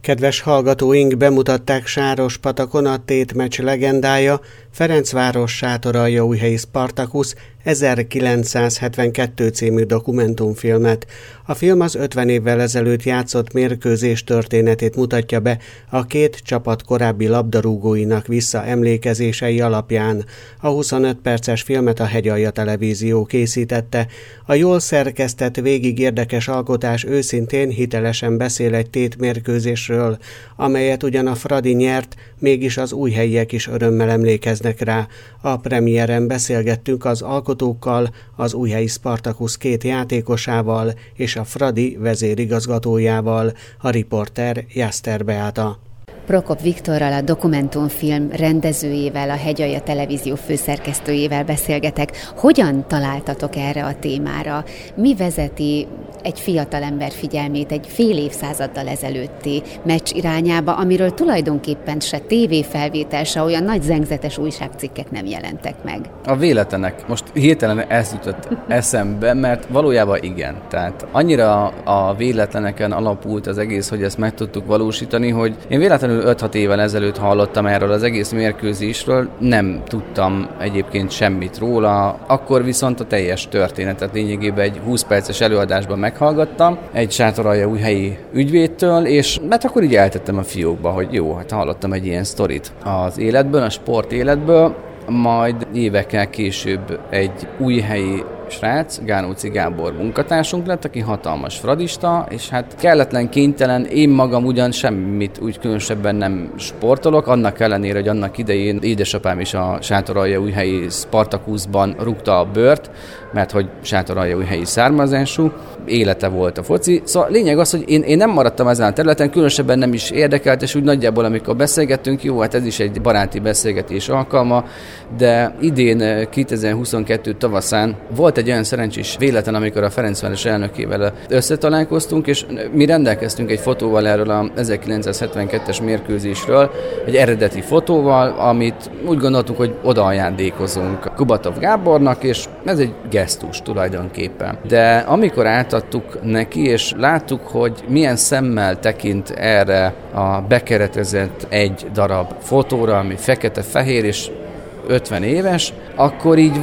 Kedves hallgatóink, bemutatták Sárospatakon a tétmeccs legendája, Ferencváros Sátoraljaújhelyi Spartacus 1972 című dokumentumfilmet. A film az 50 évvel ezelőtt játszott mérkőzés történetét mutatja be a két csapat korábbi labdarúgóinak visszaemlékezései alapján. A 25 perces filmet a Hegyalja Televízió készítette. A jól szerkesztett, végig érdekes alkotás őszintén, hitelesen beszél egy tétmérkőzésről, amelyet ugyan a Fradi nyert, mégis az újhelyiek is örömmel emlékeznek rá. A premiéren beszélgettünk az alkotókkal, az újhelyi Spartacus két játékosával és a Fradi vezérigazgatójával, a riporter Jászter Beáta. Prokop Viktorral, a dokumentumfilm rendezőjével, a Hegyalja Televízió főszerkesztőjével beszélgetek. Hogyan találtatok erre a témára? Mi vezeti egy fiatalember figyelmét egy fél évszázaddal ezelőtti meccs irányába, amiről tulajdonképpen se tévéfelvétel, se olyan nagy zengzetes újságcikkek nem jelentek meg? A véletlenek. Most hirtelen ez jutott eszembe, mert valójában igen. Tehát annyira a véletleneken alapult az egész, hogy ezt meg tudtuk valósítani, hogy én véletlenül 5-6 évvel ezelőtt hallottam erről az egész mérkőzésről, nem tudtam egyébként semmit róla, akkor viszont a teljes történetet lényegében egy 20 perces előadásban meghallgattam egy sátoraljaújhelyi ügyvédtől, és mert akkor így eltettem a fiókba, hogy jó, hát hallottam egy ilyen sztorit az életből, a sport életből, majd évekkel később egy újhelyi srác, Gánóci Gábor munkatársunk lett, aki hatalmas fradista, és hát kelletlen, kénytelen, én magam ugyan semmit úgy különösebben nem sportolok, annak ellenére, hogy annak idején édesapám is a sátoraljaújhelyi Spartacusban rúgta a bőrt, mert hogy sátoraljaújhelyi származású, élete volt a foci. Szóval lényeg az, hogy én nem maradtam ezen a területen, különösebben nem is érdekelt, és úgy nagyjából, amikor beszélgettünk, jó, hát ez is egy baráti beszélgetés alkalma, de idén 2022 tavaszán volt egy olyan szerencsés véletlen, amikor a Ferencváros elnökével összetalálkoztunk, és mi rendelkeztünk egy fotóval erről a 1972-es mérkőzésről, egy eredeti fotóval, amit úgy gondoltuk, hogy oda ajándékozunk Kubatov Gábornak, és ez egy gesztus tulajdonképpen. De amikor átadtuk neki, és láttuk, hogy milyen szemmel tekint erre a bekeretezett egy darab fotóra, ami fekete-fehér és 50 éves, akkor így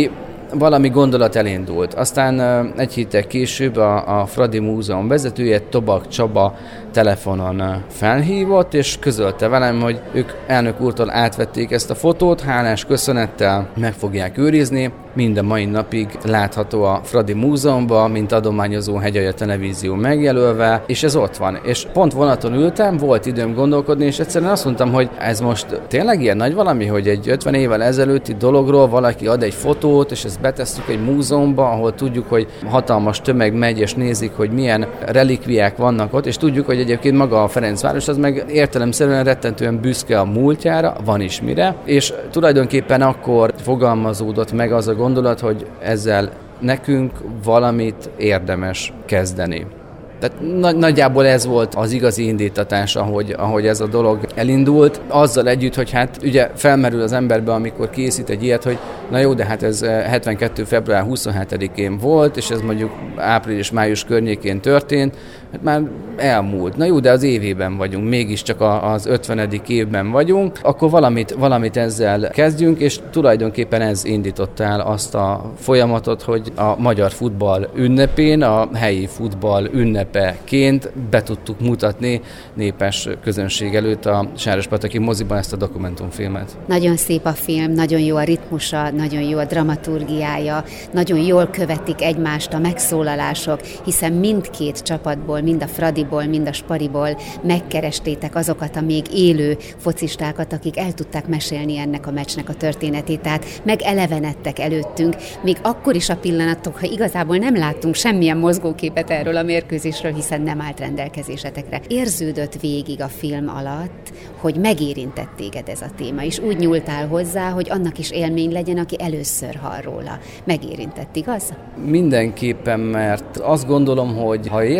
valami gondolat elindult. Aztán egy héttel később a Fradi Múzeum vezetője, Tobak Csaba telefonon felhívott, és közölte velem, hogy ők elnök úrtól átvették ezt a fotót, hálás köszönettel meg fogják őrizni, minden mai napig látható a Fradi Múzeumban, mint adományozó Hegyalja Televízió megjelölve, és ez ott van. És pont vonaton ültem, volt időm gondolkodni, és egyszerűen azt mondtam, hogy ez most tényleg ilyen nagy valami, hogy egy 50 évvel ezelőtti dologról valaki ad egy fotót, és ezt betesszük egy múzeumba, ahol tudjuk, hogy hatalmas tömeg megy, és nézik, hogy milyen relikviák vannak ott, és tudjuk, hogy egyébként maga a Ferencváros az meg értelemszerűen rettentően büszke a múltjára, van is mire, és tulajdonképpen akkor fogalmazódott meg az a gondolat, hogy ezzel nekünk valamit érdemes kezdeni. Tehát nagyjából ez volt az igazi indítatás, ahogy ez a dolog elindult. Azzal együtt, hogy hát ugye felmerül az emberbe, amikor készít egy ilyet, hogy na jó, de hát ez 72. február 27-én volt, és ez mondjuk április-május környékén történt, hát már elmúlt. Na jó, de az évében vagyunk, mégiscsak az 50. évben vagyunk, akkor valamit ezzel kezdjünk, és tulajdonképpen ez indította el azt a folyamatot, hogy a magyar futball ünnepén, a helyi futball ünnepeként be tudtuk mutatni népes közönség előtt a Sárospataki moziban ezt a dokumentumfilmet. Nagyon szép a film, nagyon jó a ritmusa, nagyon jó a dramaturgiája, nagyon jól követik egymást a megszólalások, hiszen mindkét csapatból, mind a Fradiból, mind a Spariból megkerestétek azokat a még élő focistákat, akik el tudták mesélni ennek a meccsnek a történetét, tehát megelevenedtek előttünk, még akkor is a pillanatok, ha igazából nem láttunk semmilyen mozgóképet erről a mérkőzésről, hiszen nem állt rendelkezésetekre. Érződött végig a film alatt, hogy megérintett téged ez a téma, és úgy nyúltál hozzá, hogy annak is élmény legyen, aki először hall róla. Megérintett, igaz? Mindenképpen, mert azt gondolom, hogy ha érzi az ember,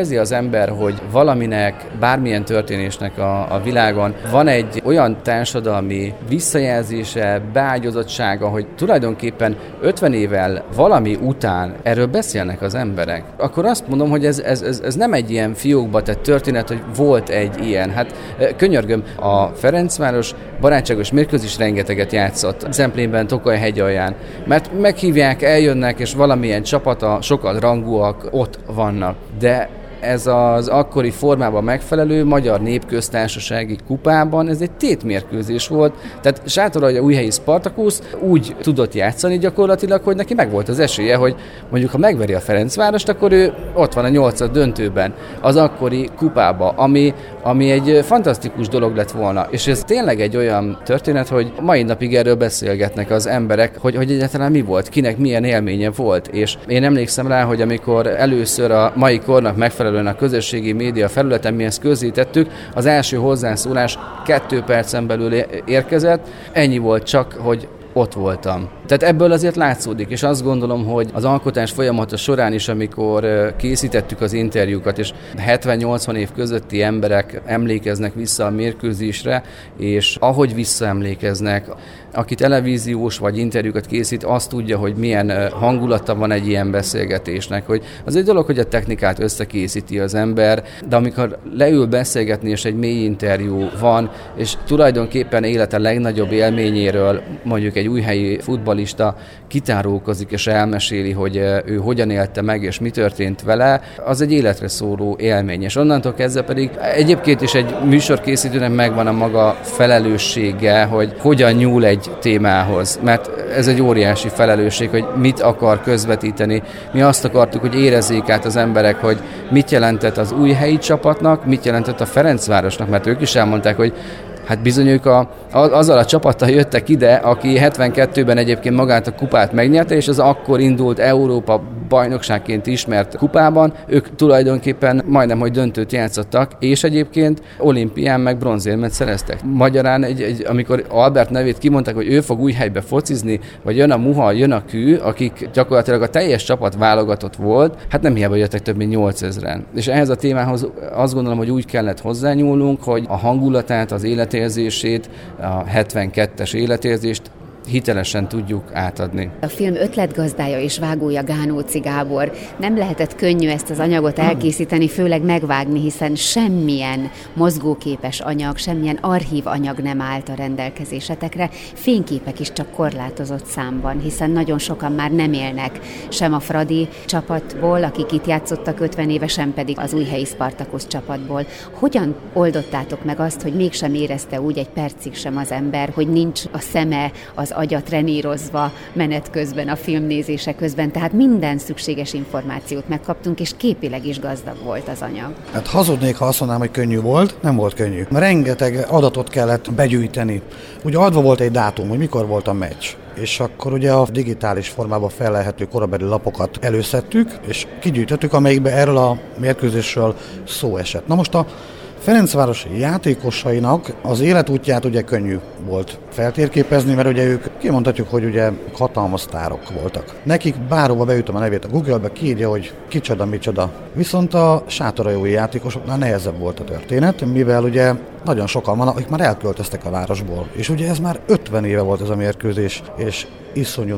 ember, hogy valaminek, bármilyen történésnek a világon van egy olyan társadalmi visszajelzése, beágyazottsága, hogy tulajdonképpen 50 évvel valami után erről beszélnek az emberek, akkor azt mondom, hogy ez nem egy ilyen fiókba tett történet, hogy volt egy ilyen. Hát könyörgöm, a Ferencváros barátságos mérkőzés rengeteget játszott Zemplénben, Tokaj hegyalján, mert meghívják, eljönnek, és valamilyen csapata, sokat rangúak ott vannak. De ez az akkori formában megfelelő Magyar Népköztársasági Kupában, ez egy tétmérkőzés volt, tehát Sátoralja újhelyi Spartakusz úgy tudott játszani gyakorlatilag, hogy neki megvolt az esélye, hogy mondjuk ha megveri a Ferencvárost, akkor ő ott van a 8. döntőben az akkori kupába, ami egy fantasztikus dolog lett volna. És ez tényleg egy olyan történet, hogy mai napig erről beszélgetnek az emberek, hogy egyáltalán mi volt, kinek milyen élménye volt. És én emlékszem rá, hogy amikor először a mai kornak megfelelően a közösségi média felületen mi ezt közzétettük, az első hozzászólás 2 percen belül érkezett, ennyi volt csak, hogy ott voltam. Tehát ebből azért látszódik, és azt gondolom, hogy az alkotás folyamata során is, amikor készítettük az interjúkat, és 70-80 év közötti emberek emlékeznek vissza a mérkőzésre, és ahogy visszaemlékeznek, aki televíziós vagy interjúkat készít, azt tudja, hogy milyen hangulata van egy ilyen beszélgetésnek, hogy az egy dolog, hogy a technikát összekészíti az ember, de amikor leül beszélgetni, és egy mély interjú van, és tulajdonképpen élete legnagyobb élményéről mondjuk egy újhelyi futballista kitárulkozik és elmeséli, hogy ő hogyan élte meg, és mi történt vele, az egy életre szóló élmény. És onnantól kezdve pedig egyébként is egy műsorkészítőnek megvan a maga felelőssége, hogy hogyan nyúl egy témához, mert ez egy óriási felelősség, hogy mit akar közvetíteni. Mi azt akartuk, hogy érezzék át az emberek, hogy mit jelentett az újhelyi csapatnak, mit jelentett a Ferencvárosnak, mert ők is elmondták, hogy hát bizony ők azzal a csapattal jöttek ide, aki 72-ben egyébként magát a kupát megnyerte, és az akkor indult Európa bajnokságként ismert kupában, ők tulajdonképpen majdnem, hogy döntőt játszottak, és egyébként olimpián meg bronzérmet szereztek. Magyarán, amikor Albert nevét kimondták, hogy ő fog Újhelybe focizni, vagy jön a Muha, jön a Kű, akik gyakorlatilag a teljes csapat válogatott volt, hát nem hiába jöttek több mint 8000-en. És ehhez a témához azt gondolom, hogy úgy kellett hozzányúlnunk, hogy a hangulatát, az életérzését, a 72-es életérzést hitelesen tudjuk átadni. A film ötletgazdája és vágója Gánóci Gábor. Nem lehetett könnyű ezt az anyagot elkészíteni, főleg megvágni, hiszen semmilyen mozgóképes anyag, semmilyen archív anyag nem állt a rendelkezésetekre, fényképek is csak korlátozott számban, hiszen nagyon sokan már nem élnek sem a Fradi csapatból, akik itt játszottak 50 éve, sem pedig az újhelyi Spartakusz csapatból. Hogyan oldottátok meg azt, hogy mégsem érezte úgy egy percig sem az ember, hogy nincs a szeme, az agya trenírozva menet közben, a filmnézése közben, tehát minden szükséges információt megkaptunk, és képileg is gazdag volt az anyag. Hát hazudnék, ha azt mondanám, hogy könnyű volt, nem volt könnyű. Rengeteg adatot kellett begyűjteni. Ugye adva volt egy dátum, hogy mikor volt a meccs, és akkor ugye a digitális formában fellelhető korabeli lapokat előszedtük, és kigyűjtöttük, amelyikben erről a mérkőzésről szó esett. Na most a Ferencváros játékosainak az életútját ugye könnyű volt feltérképezni, mert ugye ők kimondhatjuk, hogy ugye hatalmas sztárok voltak. Nekik bárhova beütöm a nevét a Google-be, kiírja, hogy kicsoda, micsoda. Viszont a sátorajói játékosoknál nehezebb volt a történet, mivel ugye nagyon sokan van, akik már elköltöztek a városból. És ugye ez már 50 éve volt ez a mérkőzés, és iszonyú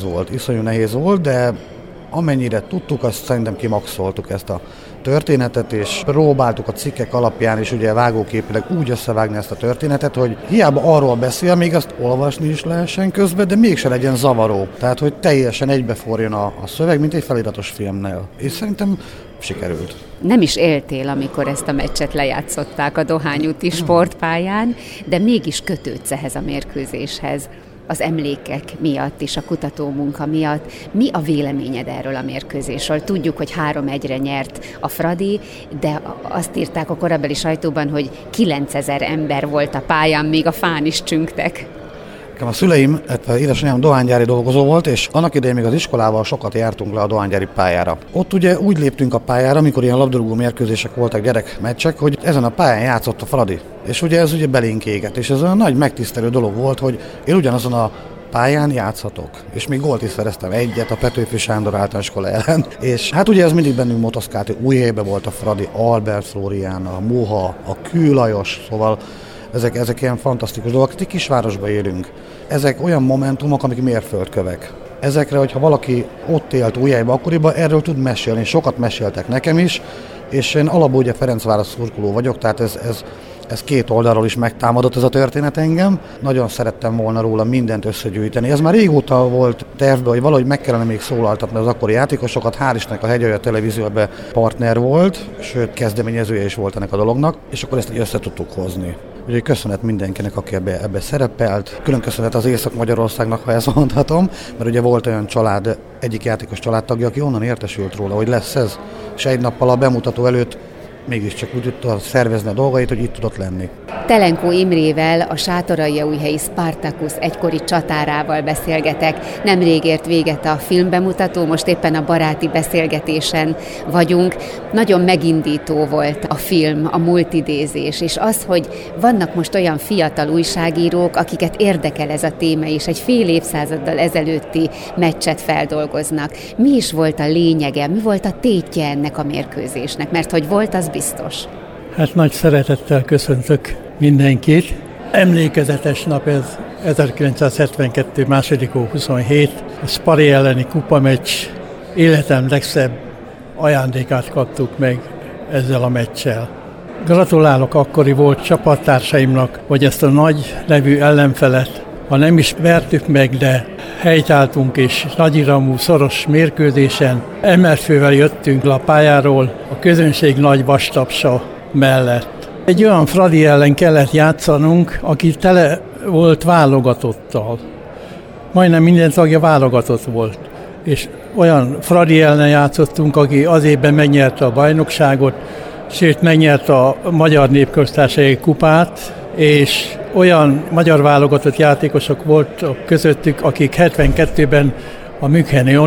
nehéz volt, de amennyire tudtuk, azt szerintem kimaxoltuk ezt a történetet, és próbáltuk a cikkek alapján is ugye vágóképileg úgy összevágni ezt a történetet, hogy hiába arról beszél, még azt olvasni is lehessen közben, de mégse legyen zavaró. Tehát, hogy teljesen egybeforjon a szöveg, mint egy feliratos filmnél. És szerintem sikerült. Nem is éltél, amikor ezt a meccset lejátszották a Dohány úti sportpályán, de mégis kötődsz ehhez a mérkőzéshez. Az emlékek miatt és a kutatómunka miatt. Mi a véleményed erről a mérkőzésről? Tudjuk, hogy 3-1-re nyert a Fradi, de azt írták a korabeli sajtóban, hogy 9000 ember volt a pályán, még a fán is csüngtek. A szüleim, édesanyám dohánygyári dolgozó volt, és annak idején még az iskolával sokat jártunk le a dohánygyári pályára. Ott ugye úgy léptünk a pályára, amikor ilyen labdarúgó mérkőzések voltak, gyerekmeccsek, hogy ezen a pályán játszott a Fradi. És ugye ez ugye belénk égett, és ez olyan nagy megtisztelő dolog volt, hogy én ugyanazon a pályán játszhatok. És még gólt is szereztem, egyet a Petőfi Sándor általános iskola ellen. És hát ugye ez mindig bennünk motoszkált, hogy Újhelyben volt a Fradi, Albert Flórián, a Moha, a Kő Lajos, szóval ezek ilyen fantasztikus dolgok, egy kisvárosban élünk. Ezek olyan momentumok, amik mérföldkövek. Ezekre, hogyha valaki ott élt Újhelyben akkoriban, erről tud mesélni, sokat meséltek nekem is, és én alapból ugye Ferencváros szurkoló vagyok, tehát ez két oldalról is megtámadott ez a történet engem. Nagyon szerettem volna róla mindent összegyűjteni. Ez már régóta volt tervben, hogy valahogy meg kellene még szólaltatni az akkori játékosokat. Hál' Istennek a Hegyalja televízióban partner volt, sőt kezdeményezője is volt ennek a dolognak, és akkor ezt így össze tudtuk hozni. Úgyhogy köszönet mindenkinek, aki ebbe szerepelt. Külön köszönet az Észak-Magyarországnak, ha ezt mondhatom, mert ugye volt olyan család, egyik játékos családtagja, aki onnan értesült róla, hogy lesz ez, és egy nappal a bemutató előtt mégiscsak úgy tudta szervezni a dolgait, hogy itt tudott lenni. Telenkó Imrével, a sátoraljaújhelyi Spartacus egykori csatárával beszélgetek. Nemrég ért véget a filmbemutató, most éppen a baráti beszélgetésen vagyunk. Nagyon megindító volt a film, a multidézés, és az, hogy vannak most olyan fiatal újságírók, akiket érdekel ez a téma, és egy fél évszázaddal ezelőtti meccset feldolgoznak. Mi is volt a lényege, mi volt a tétje ennek a mérkőzésnek? Mert hogy volt, az biztos. Hát nagy szeretettel köszöntök mindenkit. Emlékezetes nap ez 1972. 2. hó 27. A Spari elleni kupameccs. Életem legszebb ajándékát kaptuk meg ezzel a meccsel. Gratulálok akkori volt csapattársaimnak, hogy ezt a nagy nevű ellenfelet, ha nem is vertük meg, de helytáltunk és nagyiramú szoros mérkőzésen emelt fővel jöttünk le a pályáról a közönség nagy vastapsa mellett. Egy olyan Fradi ellen kellett játszanunk, aki tele volt válogatottal. Majdnem minden tagja válogatott volt. És olyan Fradi ellen játszottunk, aki az évben megnyerte a bajnokságot, sőt megnyerte a Magyar Népköztársasági kupát, és olyan magyar válogatott játékosok voltak közöttük, akik 72-ben a Müncheni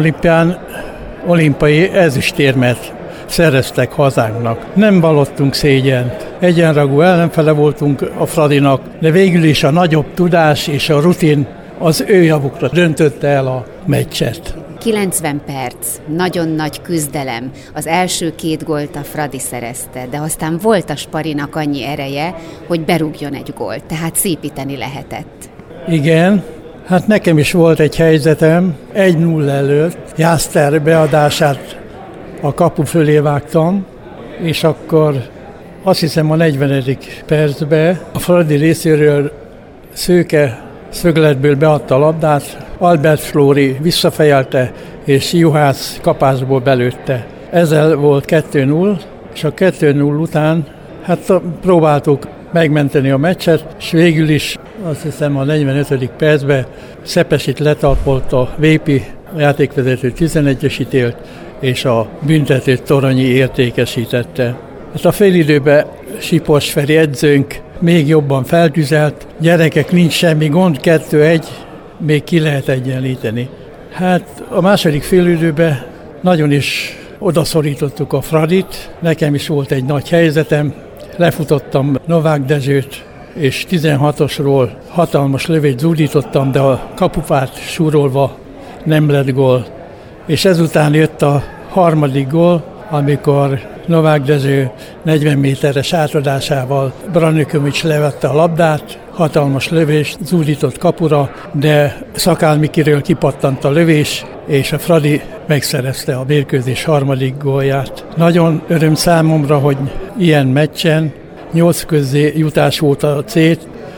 olimpiai ezüstérmet szereztek hazánknak. Nem vallottunk szégyent. Egyenrangú ellenfele voltunk a Fradinak, de végül is a nagyobb tudás és a rutin az ő javukra döntötte el a meccset. 90 perc, nagyon nagy küzdelem. Az első 2 gólt a Fradi szerezte, de aztán volt a Sparinak annyi ereje, hogy berúgjon egy gólt, tehát szépíteni lehetett. Igen, hát nekem is volt egy helyzetem, 1-0 előtt Jászter beadását a kapu fölé vágtam, és akkor azt hiszem a 40. percben a Fradi részéről Szőke szögletből beadta a labdát, Albert Flóri visszafejelte, és Juhász kapásból belőtte. Ezzel volt 2-0, és a 2-0 után hát próbáltuk megmenteni a meccset, és végül is azt hiszem a 45. percben Szepesit letalpolt a Vépi, a játékvezető 11-es ítélt, és a büntetőt Toronyi értékesítette. Hát a félidőben Sipos Feri edzőnk még jobban feltüzelt, gyerekek, nincs semmi gond, 2-1, még ki lehet egyenlíteni. Hát a második félidőben nagyon is odaszorítottuk a Fradit, nekem is volt egy nagy helyzetem, lefutottam Novák Dezsőt, és 16-osról hatalmas lövést zúdítottam, de a kapufát súrolva nem lett gól. És ezután jött a harmadik gól, amikor Novák Dezső 40 méteres átadásával Branikovics levette a labdát, hatalmas lövést zúdított kapura, de Szakál Mikiről kipattant a lövés, és a Fradi megszerezte a mérkőzés harmadik gólját. Nagyon öröm számomra, hogy ilyen meccsen 8 közé jutás volt a cél,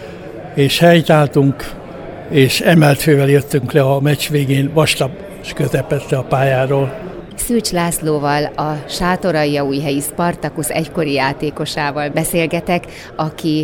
és helytáltunk, és emelt fővel jöttünk le a meccs végén vastag közepette a pályáról. Szűcs Lászlóval, a sátoraljaújhelyi Spartacus egykori játékosával beszélgetek, aki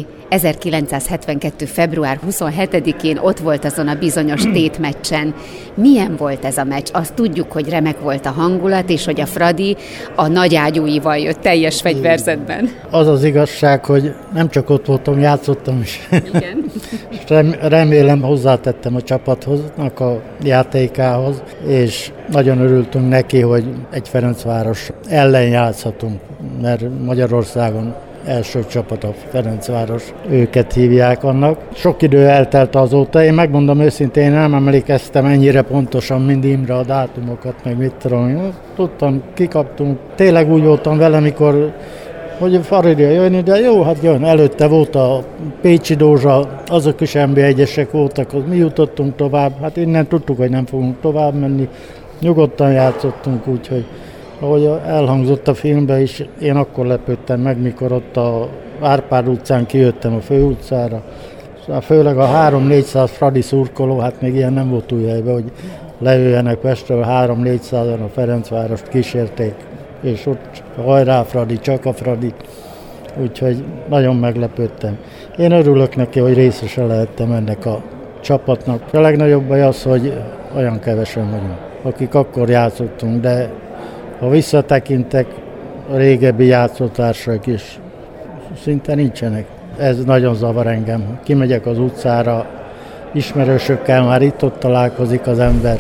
1972. február 27-én ott volt azon a bizonyos tétmeccsen. Milyen volt ez a meccs? Azt tudjuk, hogy remek volt a hangulat, és hogy a Fradi a nagy ágyúival jött teljes fegyverzetben. Az az igazság, hogy nem csak ott voltam, játszottam is. Igen. Remélem hozzátettem a csapathoz, a játékához, és nagyon örültünk neki, hogy egy Ferencváros ellen játszhatunk, mert Magyarországon első csapat a Ferencváros, őket hívják annak. Sok idő eltelt azóta, én megmondom őszintén, én nem emlékeztem ennyire pontosan, mint Imre a dátumokat, meg mit tudom. Tudtam, kikaptunk. Tényleg úgy voltam vele, mikor hogy Farida jönni, de jó, hát jön. Előtte volt a Pécsi Dózsa, azok is NB1-esek voltak, mi jutottunk tovább, hát innen tudtuk, hogy nem fogunk tovább menni. Nyugodtan játszottunk, úgyhogy ahogy elhangzott a filmben is, én akkor lepődtem meg, mikor ott a Árpád utcán kijöttem a főutcára. Szóval főleg a 3-400 Fradi szurkoló, hát még ilyen nem volt Újhelyben, hogy leüljenek Pestről, 3-400-an a Ferencvárost kísérték, és ott hajrá Fradi, csak a Fradi. Úgyhogy nagyon meglepődtem. Én örülök neki, hogy részese lehettem ennek a csapatnak. A legnagyobb baj az, hogy olyan kevesen vagyunk, akik akkor játszottunk, de ha visszatekintek, a régebbi játszótársak is szinte nincsenek. Ez nagyon zavar engem. Kimegyek az utcára, ismerősökkel már itt-ott találkozik az ember.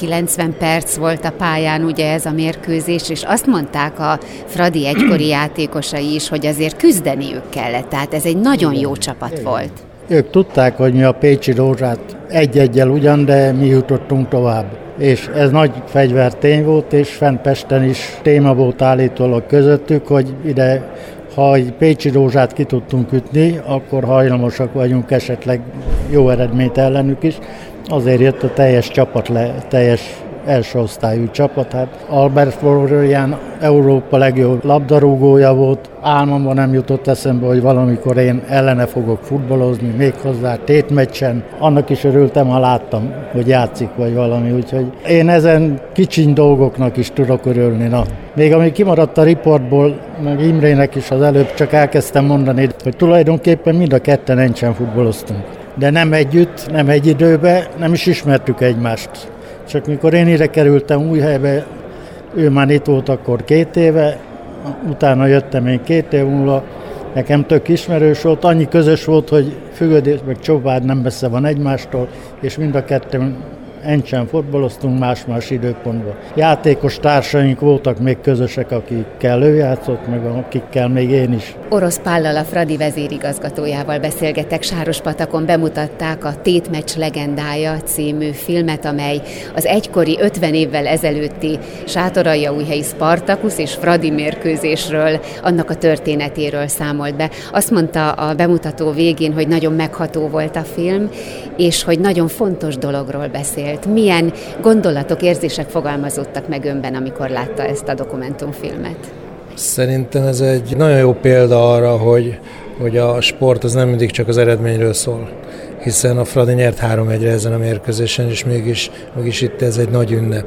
90 perc volt a pályán ugye ez a mérkőzés, és azt mondták a Fradi egykori játékosai is, hogy azért küzdeniük kellett, tehát ez egy nagyon jó csapat volt. Ők tudták, hogy mi a Pécsi Dózsát egy-egyel ugyan, de mi jutottunk tovább. És ez nagy fegyvertény volt, és fent Pesten is téma volt állítólag közöttük, hogy ide, ha egy Pécsi Dózsát ki tudtunk ütni, akkor hajlamosak vagyunk esetleg jó eredményt ellenük is. Azért jött a teljes csapat teljes első osztályú csapat. Hát Albert Florian Európa legjobb labdarúgója volt. Álmomban nem jutott eszembe, hogy valamikor én ellene fogok futballozni, méghozzá tétmeccsen. Annak is örültem, ha láttam, hogy játszik vagy valami. Úgyhogy én ezen kicsiny dolgoknak is tudok örülni. Na. Még ami kimaradt a riportból, meg Imrének is az előbb csak elkezdtem mondani, hogy tulajdonképpen mind a ketten Encsen futballoztunk. De nem együtt, nem egy időben, nem is ismertük egymást. Csak mikor én ide kerültem Újhelybe, ő már itt volt akkor 2 éve, utána jöttem én 2 év múlva, nekem tök ismerős volt, annyi közös volt, hogy Fügödés meg Csobád nem messze van egymástól, és mind a ketten Encsen fotbaloztunk más-más időpontban. Játékos társaink voltak még közösek, akikkel ő játszott, meg akikkel még én is. Orosz Pállal, a Fradi vezérigazgatójával beszélgetek. Sárospatakon bemutatták a Tétmeccs legendája című filmet, amely az egykori 50 évvel ezelőtti sátoraljaújhelyi Spartakusz és Fradi mérkőzésről, annak a történetéről számolt be. Azt mondta a bemutató végén, hogy nagyon megható volt a film, és hogy nagyon fontos dologról beszélt. Milyen gondolatok, érzések fogalmazódtak meg önben, amikor látta ezt a dokumentumfilmet? Szerintem ez egy nagyon jó példa arra, hogy a sport az nem mindig csak az eredményről szól. Hiszen a Fradi nyert 3-1-re ezen a mérkőzésen, és mégis itt ez egy nagy ünnep.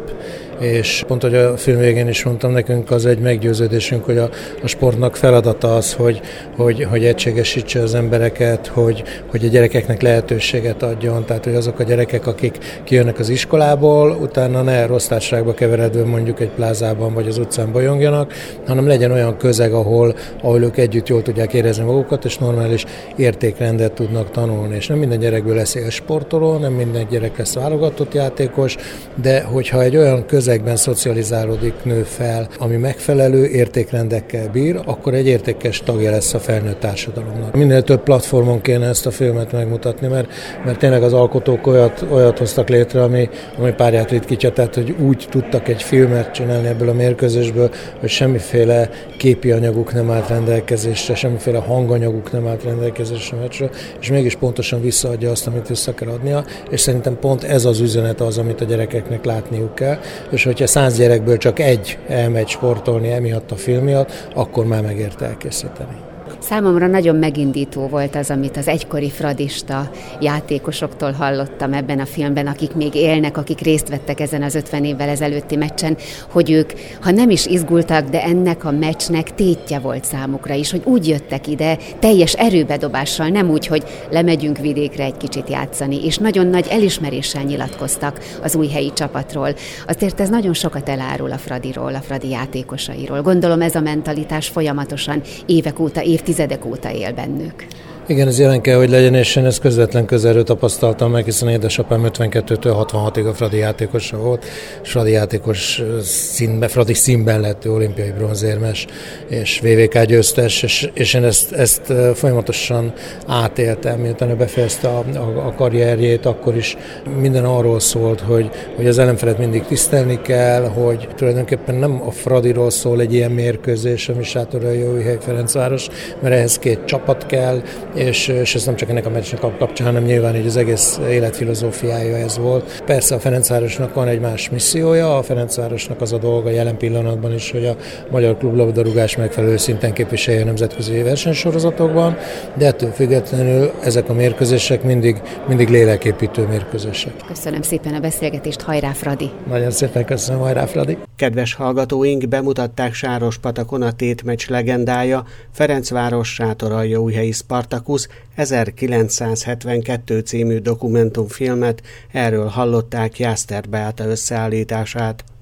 És pont, hogy a film végén is mondtam, nekünk az egy meggyőződésünk, hogy a sportnak feladata az, hogy egységesítse az embereket, hogy a gyerekeknek lehetőséget adjon, tehát hogy azok a gyerekek, akik kijönnek az iskolából, utána ne rossz társaságba keveredve mondjuk egy plázában vagy az utcán bolyongjanak, hanem legyen olyan közeg, ahol ők együtt jól tudják érezni magukat, és normális értékrendet tudnak tanulni. És nem minden gyerekből lesz élsportoló, nem minden gyerek lesz válogatott játékos, de hogyha egy olyan közegben szocializálódik, nő fel, ami megfelelő értékrendekkel bír, akkor egy értékes tagja lesz a felnőtt társadalomnak. Minél több platformon kéne ezt a filmet megmutatni, mert tényleg az alkotók olyat hoztak létre, ami párját ritkítja, tehát hogy úgy tudtak egy filmet csinálni ebből a mérkőzésből, hogy semmiféle képi anyaguk nem állt rendelkezésre, semmiféle hanganyaguk nem állt rendelkezésre, és mégis pontosan visszaadja azt, amit vissza kell adnia, és szerintem pont ez az üzenet az, amit a gyerekeknek látniuk kell, és hogyha 100 gyerekből csak egy elmegy sportolni emiatt a film miatt, akkor már megérte elkészíteni. Számomra nagyon megindító volt az, amit az egykori fradista játékosoktól hallottam ebben a filmben, akik még élnek, akik részt vettek ezen az 50 évvel ezelőtti meccsen, hogy ők, ha nem is izgultak, de ennek a meccsnek tétje volt számukra is, hogy úgy jöttek ide teljes erőbedobással, nem úgy, hogy lemegyünk vidékre egy kicsit játszani, és nagyon nagy elismeréssel nyilatkoztak az újhelyi csapatról. Azért ez nagyon sokat elárul a Fradiról, a Fradi játékosairól. Gondolom ez a mentalitás folyamatosan évek óta, évtizedek óta él bennük. Igen, ez jelen kell, hogy legyen, és én ezt közvetlen közelről tapasztaltam meg, hiszen édesapám 52-től 66-ig a Fradi játékosa volt, és Fradi játékos Fradi színben lett olimpiai bronzérmes, és VVK győztes, és én ezt folyamatosan átéltem, miután ő befejezte a karrierjét, akkor is minden arról szólt, hogy az ellenfelet mindig tisztelni kell, hogy tulajdonképpen nem a Fradiról szól egy ilyen mérkőzés, ami Sátoraljaújhely Ferencváros, mert ehhez 2 csapat kell, és ez nem csak ennek a meccsnek a kapcsán, hanem nyilván így az egész életfilozófiája ez volt. Persze a Ferencvárosnak van egy más missziója, a Ferencvárosnak az a dolga jelen pillanatban is, hogy a magyar klublabdarúgás megfelelő szinten képviselje a nemzetközi versenysorozatokban, de ettől függetlenül ezek a mérkőzések mindig léleképítő mérkőzések. Köszönöm szépen a beszélgetést, hajrá Fradi! Nagyon szépen köszönöm, hajrá Fradi! Kedves hallgatóink, bemutatták Sárospatakon a tétmeccs legendája, Ferencváros Sátoraljaújhelyi Spartacus 1972 című dokumentumfilmet, erről hallották Jászter Beáta összeállítását.